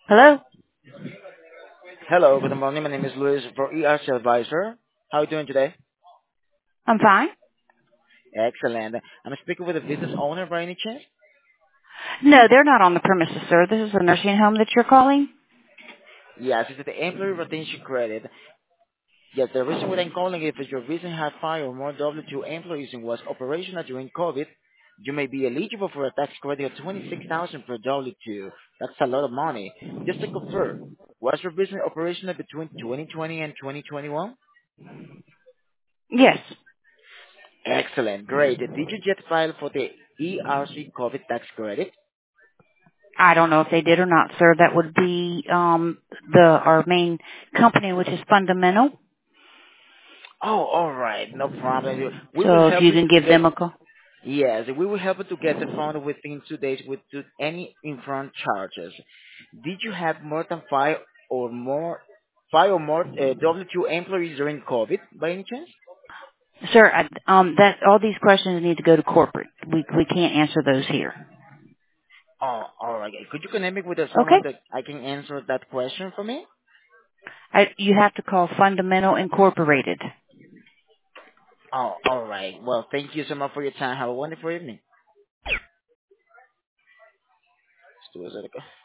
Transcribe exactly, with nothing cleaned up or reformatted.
Hello? Hello, good morning. My name is Luis for E R C Advisor. How are you doing today? I'm fine. Excellent. I'm speaking with a business owner by any chance? No, they're not on the premises, sir. This is a nursing home that you're calling? Yes, it's the employee retention credit. Yes, the reason why I'm calling is if your business had five or more W two employees and was operational during COVID, you may be eligible for a tax credit of twenty-six thousand dollars per W two. That's a lot of money. Just to confirm, was your business operational between twenty twenty and twenty twenty-one? Yes. Excellent. Great. Did you just file for the E R C COVID tax credit? I don't know if they did or not, sir. That would be um the our main company, which is Fundamental. Oh, all right, no problem. We will So if help you you can to give get. them a call. Yes, we will help you to get the fund within two days with to any infront charges. Did you have more than five or more, five or more uh, W two employees during COVID by any chance? Sir, I, um that all these questions need to go to corporate. We we can't answer those here. Oh, all right. Could you connect me with uh, Okay? someone that I can answer that question for me? I, you have to call Fundamental Incorporated. Oh, all right. Well, thank you so much for your time. Have a wonderful evening. Estuvo cerca.